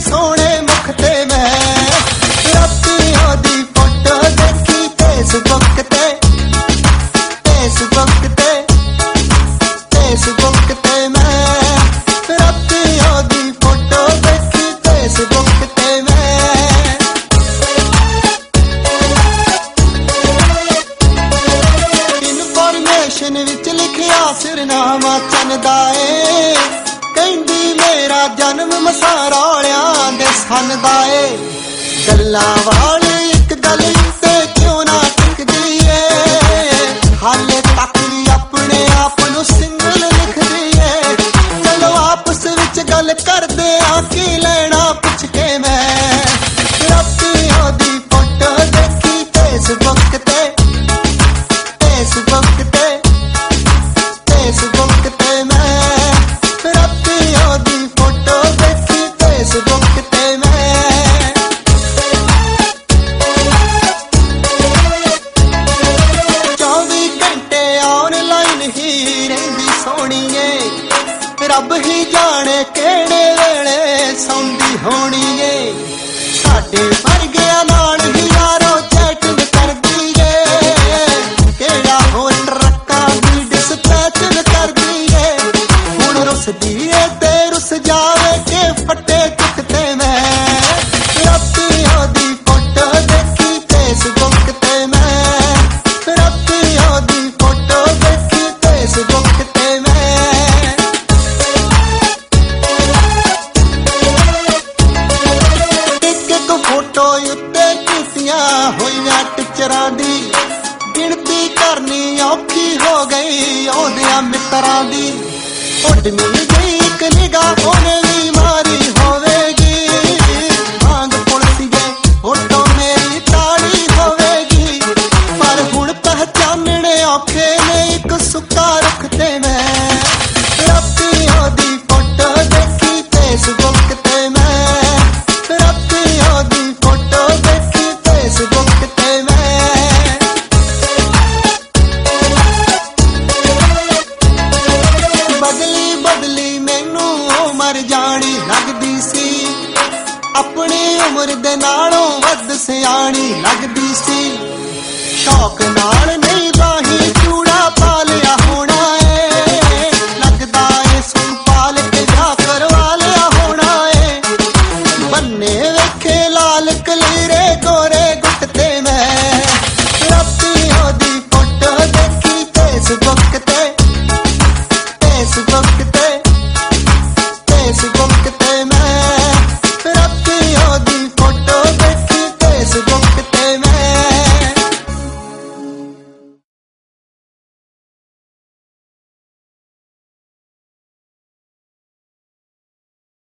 सोहणे मुख ते मैं राती ओदी फोटो देखी फेसबुक ते फेसबुक ते फेसबुक ते मैं राती ओदी फोटो देखी फेसबुक ते मैं इनफॉर्मेशन विच लिखिया सिरनामा चन्दा ए कहंदी मेरा जन्म मसा रौलियां दे सन दा ए गल्लां वाली इक गल ते क्यों ना टिकदी ए हाले तक भी अपने आप नूं सिंगल लिखदी ए चलो आपस विच गल करदे आ की लेना पुछ के मैं राती ओदी फोटो देखी फेसबुक ते फेसबुक ते फेसबुक ते मैं राती ओदी फोटो देखी फेसबुक ते मैं 24 घंटे ऑनलाइन ही रहिंदी सोहणीए रब ही जाने केड़े वेले सौंदी होणीए साडे वर्गियां नाल ही यारो चैटिंग करदी ए केड़ा होर ट्रक्कां दी डिस्पैचिंग करदी ए हुण रुसदी ए ते रुस जावे के फटे चुकते मैं राती ओदी फोटो देखी फेसबुक ते मैं राती ओदी फोटो देखी फेसबुक ते मैं एक फोटो उत्ते कीतियां होईयां टिचरां दी गिणती करनी औखी हो गई ओदियां मित्रां दी उडनी गई एक निगाह ओने भी मारी होवेगी मांग पुलसिए फोटो मेरी ताड़ी होवेगी पर हुण पहचानने औखे ने एक सुक्का रखते मैं राती ओदी फोटो देखी फेसबुक ते मैं राती ओदी फोटो देखी फेसबुक ते मैं बदली बदली मैनू उमर जानी लगदी सी अपनी उम्र दे नालों वध सियाणी लगदी सी शौक नाल नहीं बाही चूड़ा पा लिया